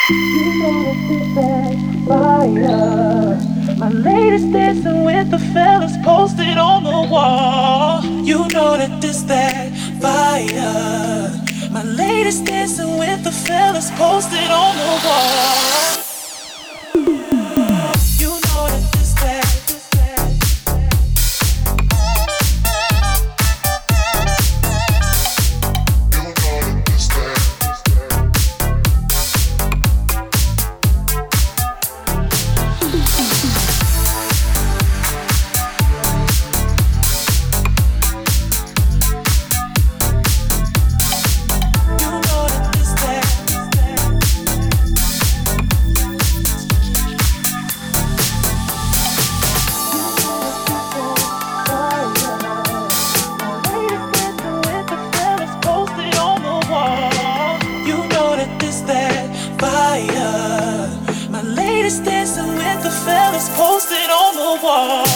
You know this that fire. My latest dancing with the fellas posted on the wall. You know that this that fire. My latest dancing with the fellas posted on the wall. You know that this that. Dancing with the fellas posted on the wall.